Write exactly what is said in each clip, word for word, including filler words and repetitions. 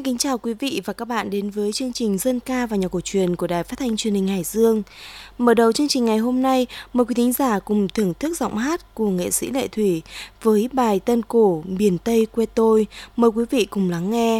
kính chào quý vị và các bạn đến với chương trình Dân ca và nhạc cổ truyền của Đài Phát thanh Truyền hình Hải Dương. Mở đầu chương trình ngày hôm nay, mời quý thính giả cùng thưởng thức giọng hát của nghệ sĩ Lệ Thủy với bài tân cổ Miền Tây quê tôi. Mời quý vị cùng lắng nghe.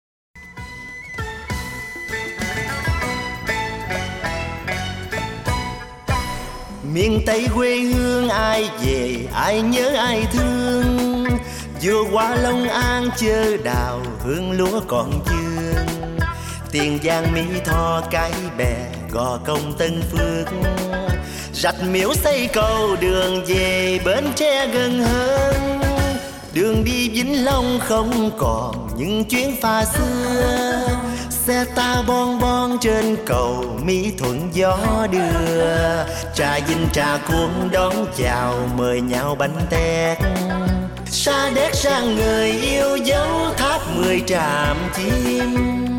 Miền Tây quê hương ai về, ai nhớ ai thương. Vừa qua Long An chơ đào, hương lúa còn dương. Tiền Giang Mỹ Tho Cái Bè, Gò Công Tân Phước. Rạch Miễu xây cầu, đường về Bến Tre gần hơn. Đường đi Vĩnh Long không còn những chuyến pha xưa. Xe ta bon bon trên cầu, Mỹ Thuận gió đưa. Trà Vinh trà cuốn đón chào, mời nhau bánh tét. Sa đéc sang người yêu dấu, tháp mười tràm chim.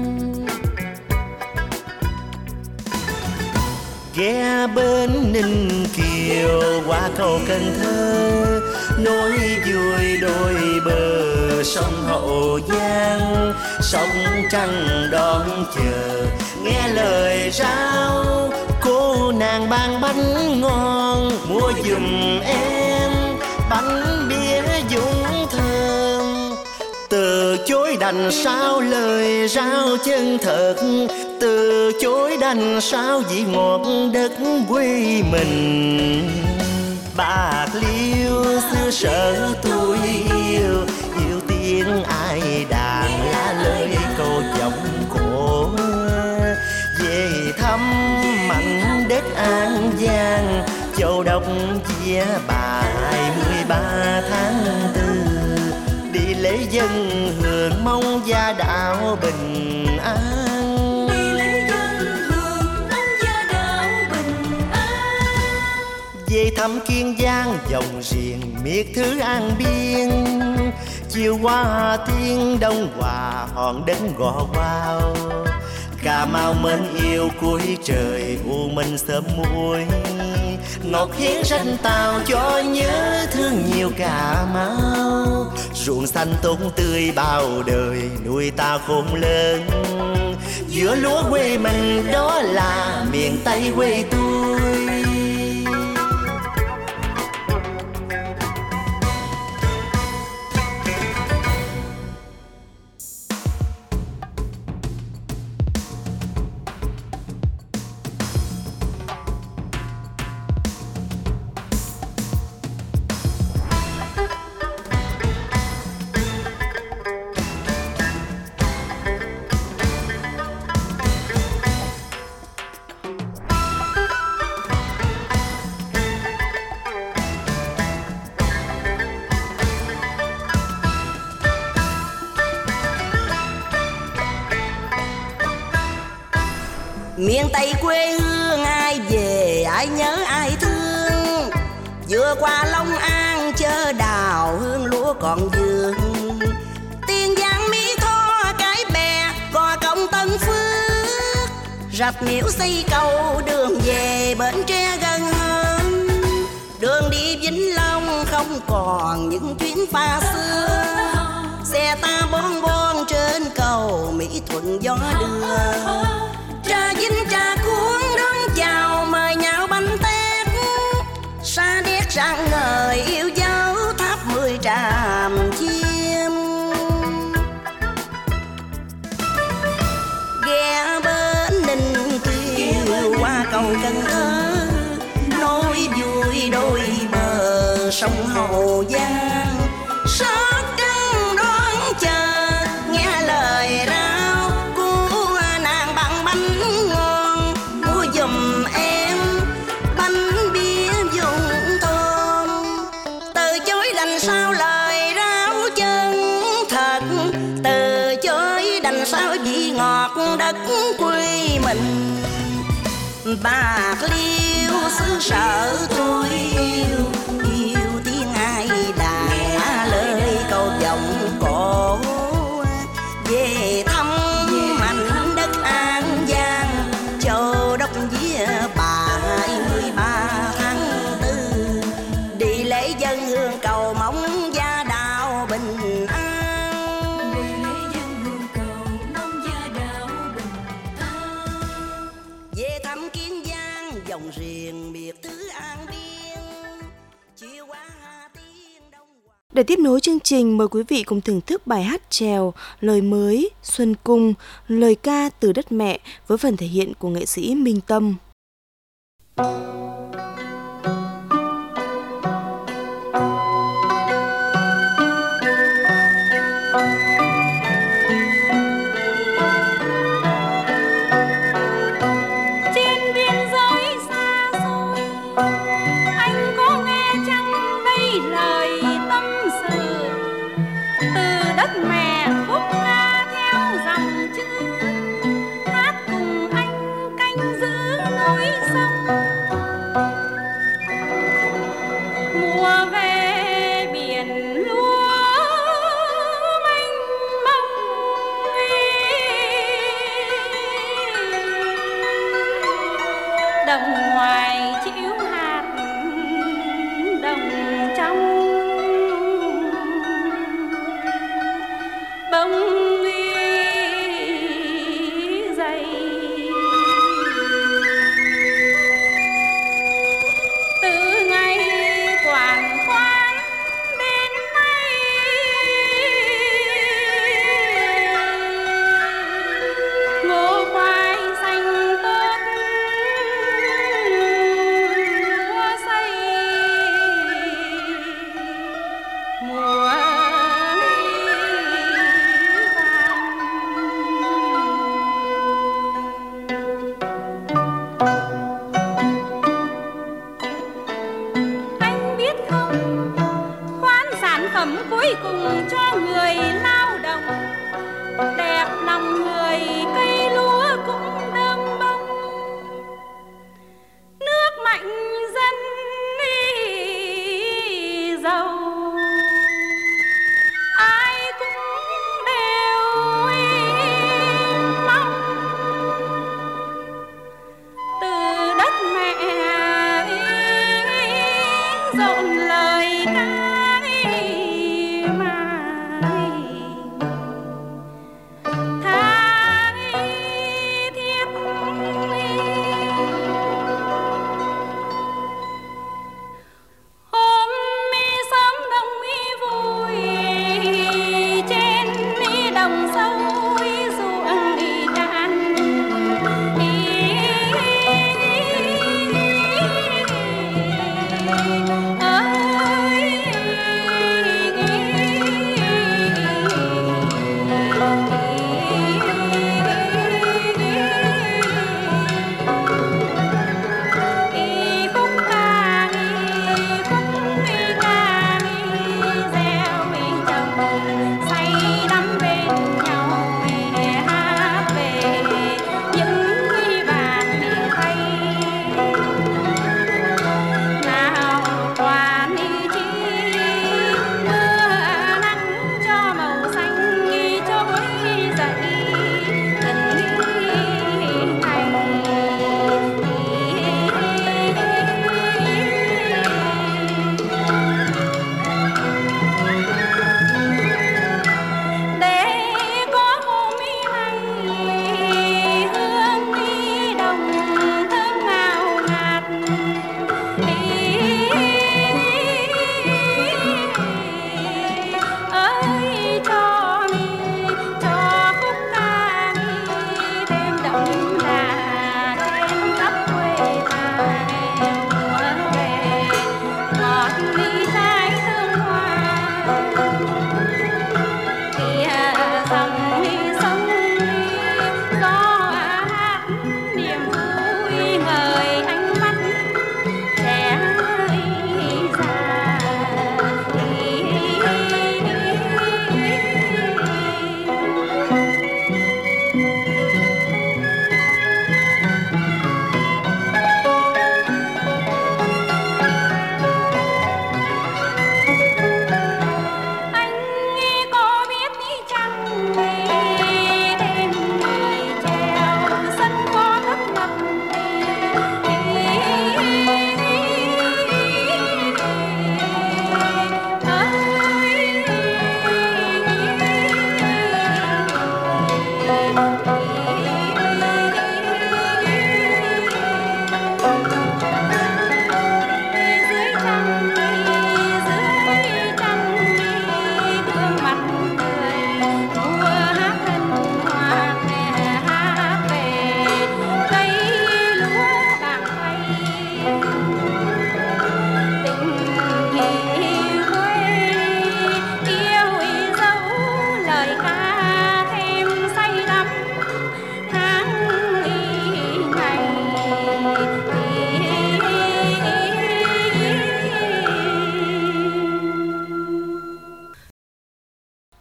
Ghé bến Ninh Kiều, qua cầu Cần Thơ. Nối vui đôi bờ sông Hậu Giang. Sông trăng đón chờ, nghe lời rao. Cô nàng ban bánh ngon, mua giùm em bánh bia dũng thơm. Từ chối đành sao lời rao chân thật, từ chối đành sao vị ngọt đất quê mình. Bạc Liêu xưa sở tôi yêu, yêu tiếng ai đàn lá lời câu giọng cổ. Về thăm mảnh đất An Giang, Châu Đốc chia bài mười ba tháng tư. Đi lễ dân hương mong gia đạo bình an. Đi lễ dân hương mong gia đạo bình an. Về thăm Kiên Giang dòng riêng miệt thứ An Biên. Chiều qua Hà Tiên Đông Hòa hòn đất Gò Quao. Cà Mau mến yêu cuối trời U Minh sớm muối. Ngọt hiến ranh tàu cho nhớ thương nhiều Cà Mau. Ruộng xanh tốt tươi bao đời nuôi ta khôn lớn. Giữa lúa quê mình đó là miền Tây quê tôi. Miền Tây quê hương ai về, ai nhớ ai thương. Vừa qua Long An chơ đào, hương lúa còn dương. Tiền Giang Mỹ Tho Cái Bè, Gò Công Tân Phước. Rạch Miễu xây cầu, đường về Bến Tre gần hơn. Đường đi Vĩnh Long không còn những chuyến pha xưa. Xe ta bon bon trên cầu, Mỹ Thuận gió đưa. Trà Vinh trà cuốn đón chào, mời nhau bánh tét. Sa đéc rạng ngời yêu dấu, tháp mười tràm chim. Ghé bến Ninh Kiều, qua cầu Cần Thơ. Nối vui đôi bờ sông Hậu Giang. Sóc trăng đón chờ, nghe lời rao. Của nàng bằng bánh ngon, mua giùm em bánh bia dùng thơm. Từ chối đành sao lời rao chân thật, từ chối đành sao vị ngọt đất quê mình. Bạc Liêu xứ sở tôi yêu, yêu tiếng ai đàn á lời câu giọng cổ. Về thăm mảnh đất An Giang, Châu Đốc vía bài mười ba tháng tư. Đi lễ dân hương cầu mong gia đạo bình an. Đi lễ dân hương cầu mong Để tiếp nối chương trình, mời quý vị cùng thưởng thức bài hát chèo Lời mới, Xuân cung, lời ca Từ đất mẹ với phần thể hiện của nghệ sĩ Minh Tâm.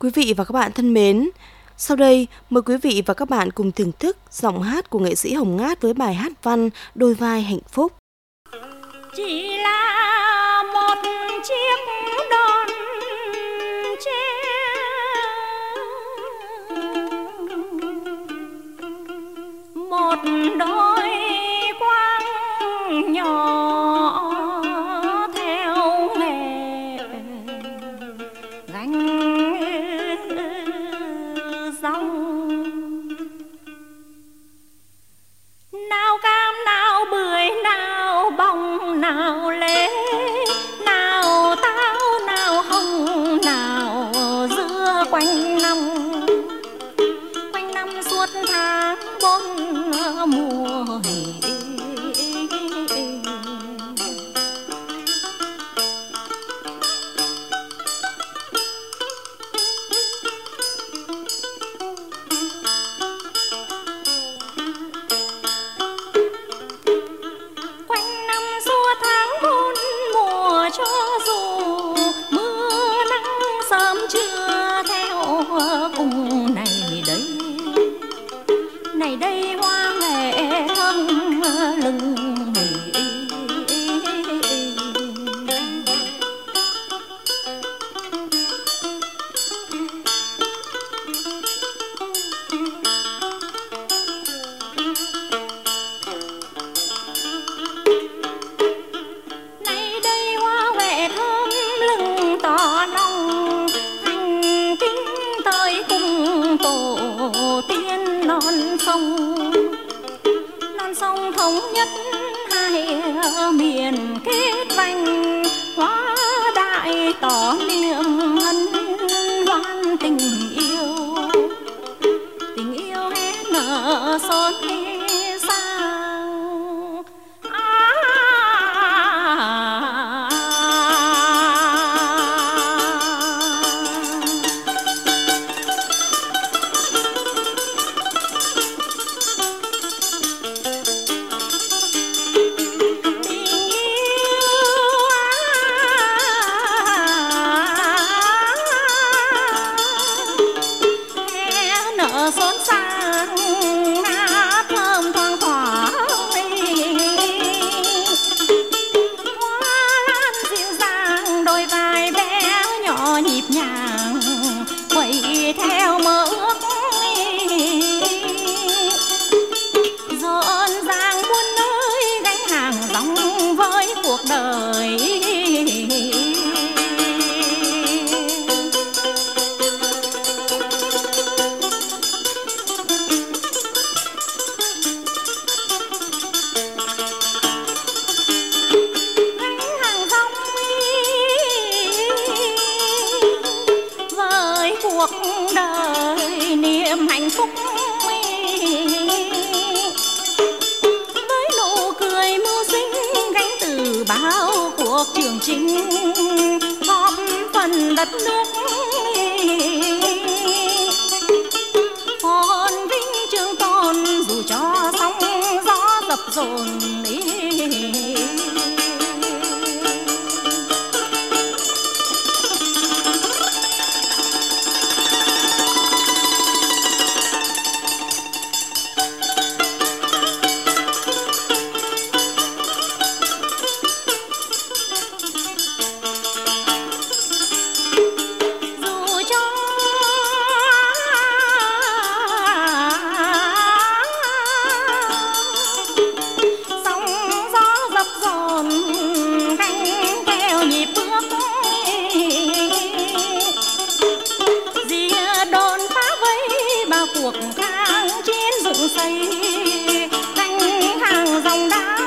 Quý vị và các bạn thân mến, sau đây mời quý vị và các bạn cùng thưởng thức giọng hát của nghệ sĩ Hồng Ngát với bài hát văn Đôi vai hạnh phúc. Chỉ là một chiếc đòn tre, một đôi quang nhỏ theo nghề gánh rong, nào cam nào bưởi nào bông nào lê, nào táo nào hồng nào dưa quanh năm, quanh năm suốt tháng bốn mùa hè. Này đây hoa nghệ thơm lừng này đây hoa nghệ thơm lừng tỏ lòng thành kính tới cùng tổ tiên non sông, non sông thống nhất hai miền kết vành, hóa đại tỏ niềm hân hoan tình yêu, tình yêu hé nở son sang. À, xốn sang ngát thơm thoang thoảng, hoa lan dịu dàng đôi vai bé nhỏ nhịp nhàng quay theo mơ ước, rộn ràng muôn nơi gánh hàng rong với cuộc đời. Cuộc đời niềm hạnh phúc với nụ cười mưu sinh gánh từ bao cuộc trường chinh, góp phần đất nước phồn vinh trường tồn dù cho sóng gió dập dồn. Cuộc kháng chiến dựng xây canh hàng dòng đá,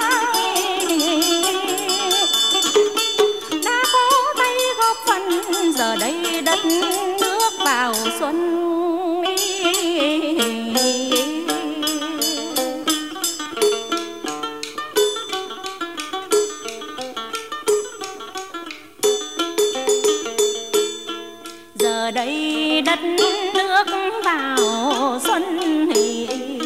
đã có tay góp phần giờ đây đất nước vào xuân. Giờ đây đất nước vào xuân thì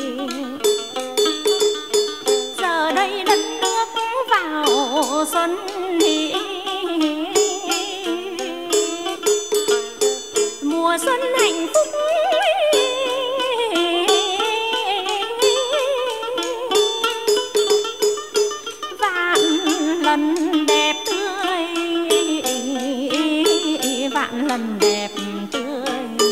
giờ đây đất nước vào xuân thì mùa xuân vạn lần đẹp tươi.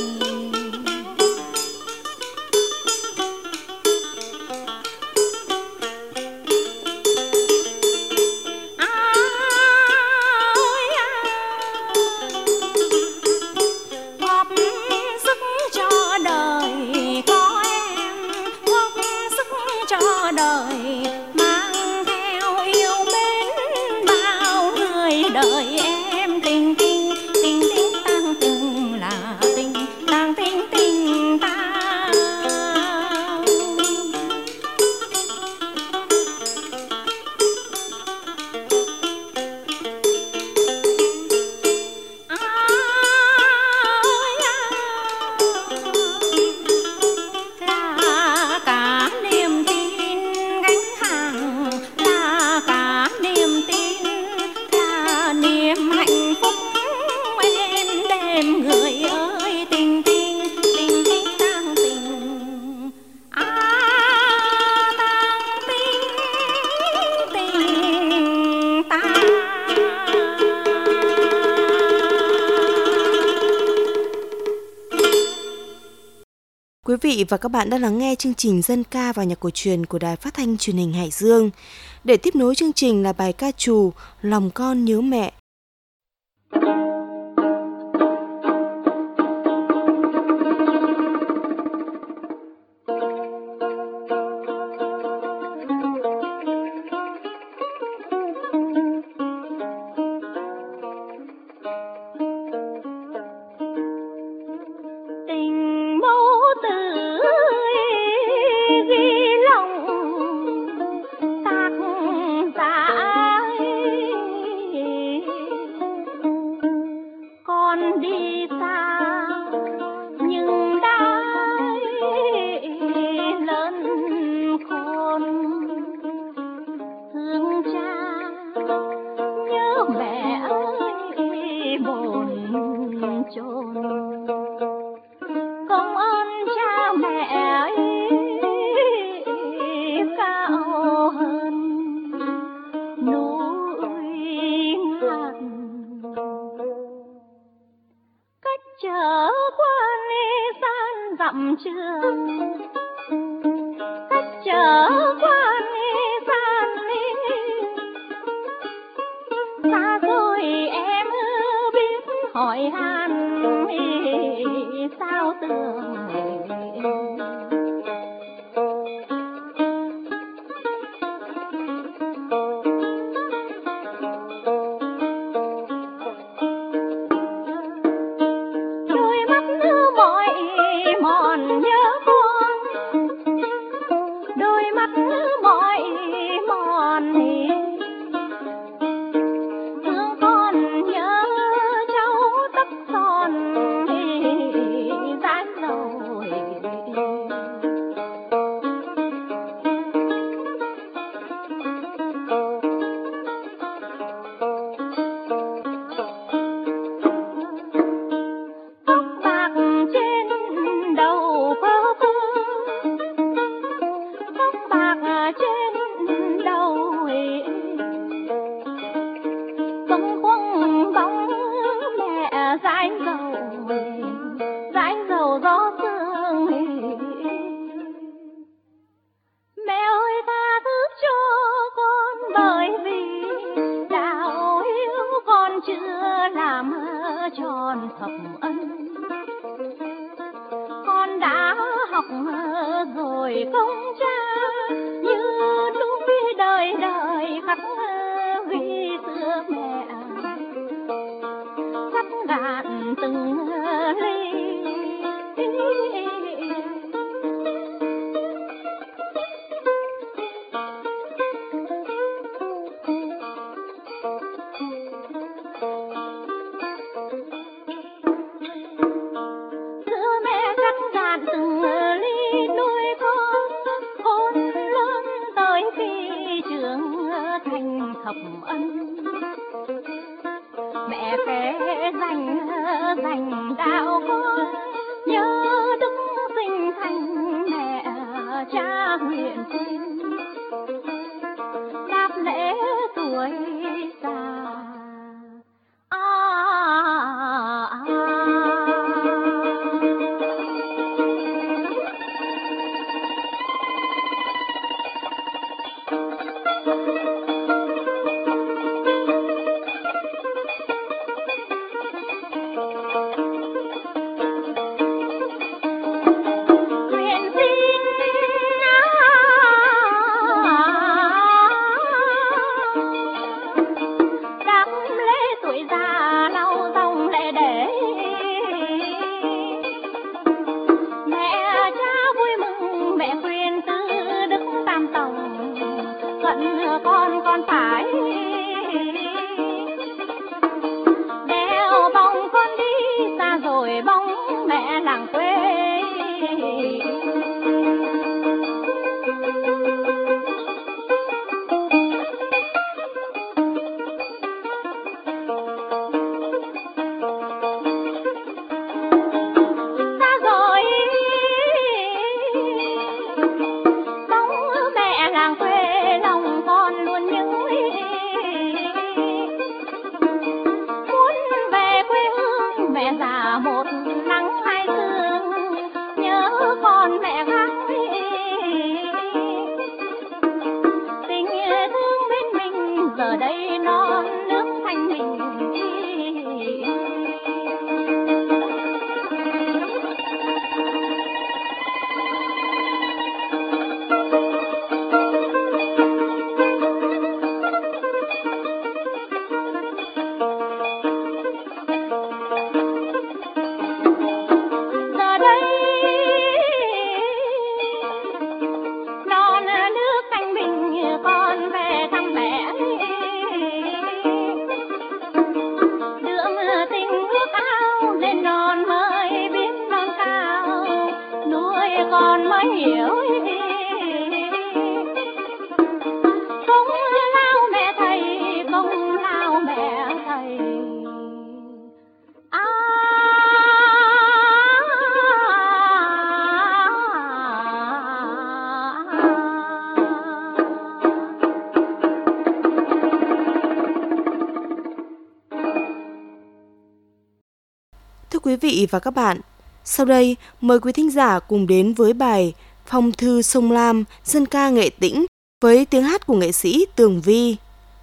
Quý vị và các bạn đang lắng nghe chương trình Dân ca và nhạc cổ truyền của Đài Phát thanh Truyền hình Hải Dương. Để tiếp nối chương trình là bài ca trù Lòng con nhớ mẹ. tuổi già. À, à, à. nghĩa ơi, công lao mẹ thầy, công lao mẹ thầy. À, thưa quý vị và các bạn, sau đây mời quý thính giả cùng đến với bài Phong thư sông Lam, dân ca Nghệ Tĩnh với tiếng hát của nghệ sĩ Tường Vi.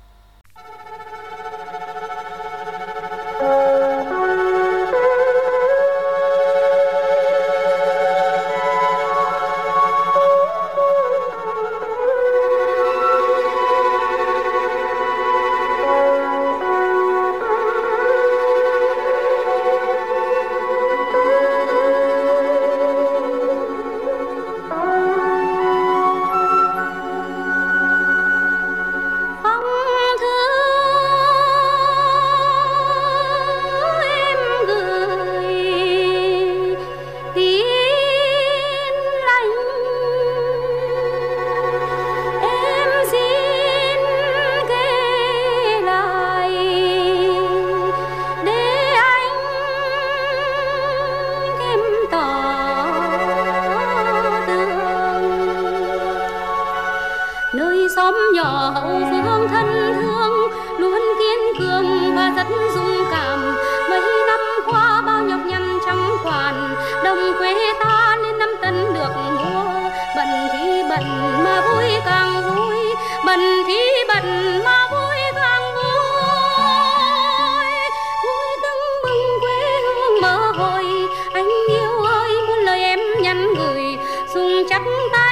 nơi xóm nhỏ hậu phương thân thương luôn kiên cường và rất dũng cảm. Mấy năm qua bao nhọc nhằn chẳng quản, đồng quê ta nên năm tấn được mua. Bận thì bận mà vui càng vui, bận thì bận mà vui càng vui. Vui tưng bừng quê hương mơ hồi, anh yêu ơi muôn lời em nhắn gửi, dùng chắc tay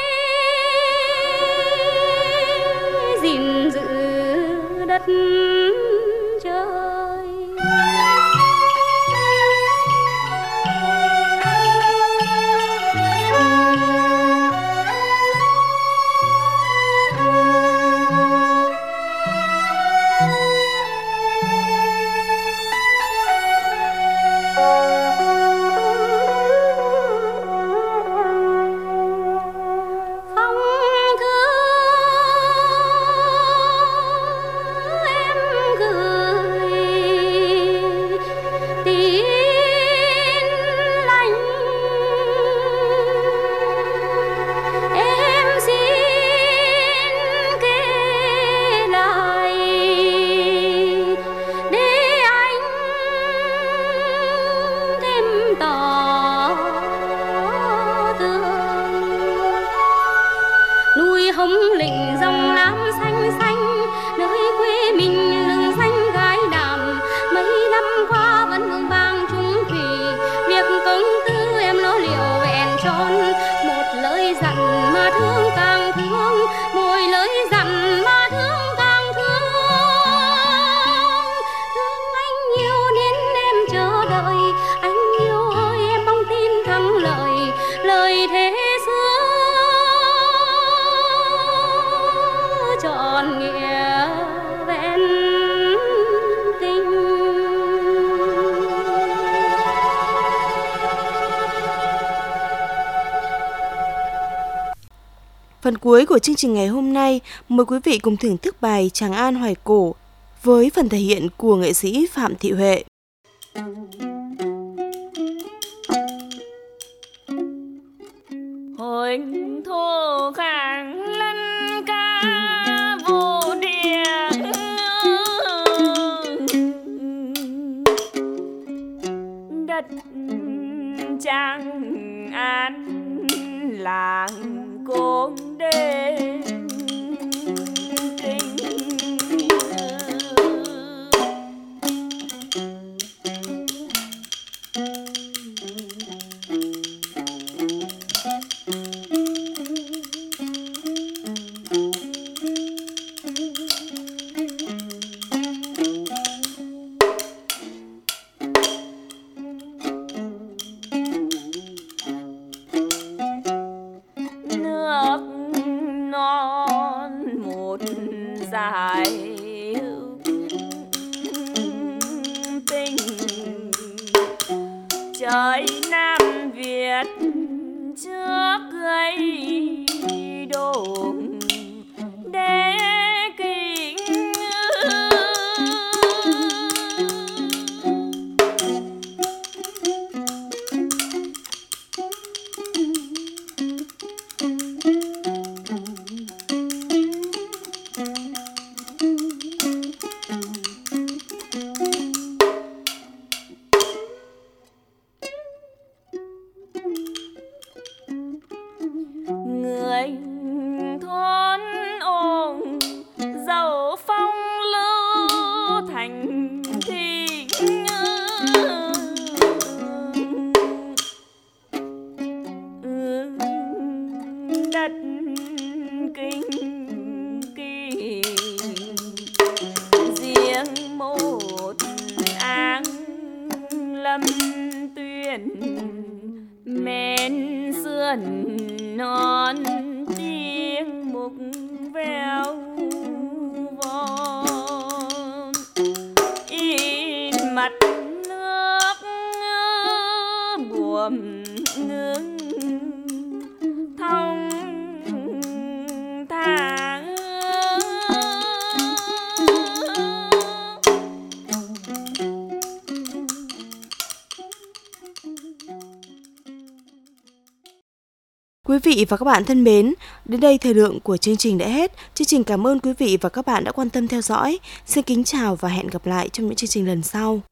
gìn giữ đất trời. Hồng lĩnh dòng lam xanh xanh, nơi quê mình lừng danh gái đàm. Mấy năm qua vẫn hương vang chung thủy, việc công tư em lo liệu vẹn tròn. Một lời dặn mà thương càng thương, mỗi lời dặn mà thương càng thương. Thương anh nhiều nên em chờ đợi, anh yêu ơi em mong tin thắng lợi. Lời thế trọn nghĩa vẹn tình. Phần cuối của chương trình ngày hôm nay, mời quý vị cùng thưởng thức bài Tràng An Hoài Cổ với phần thể hiện của nghệ sĩ Phạm Thị Huệ. Hồi thô khang lân ca vô địa, đất Tràng An làng Côn Đê kinh. Giải tình trời Nam Việt trước cười ngân non tiếng mục véo von in mặt nước buồm ngưng thông thả. Quý vị và các bạn thân mến, đến đây thời lượng của chương trình đã hết. Chương trình cảm ơn quý vị và các bạn đã quan tâm theo dõi. Xin kính chào và hẹn gặp lại trong những chương trình lần sau.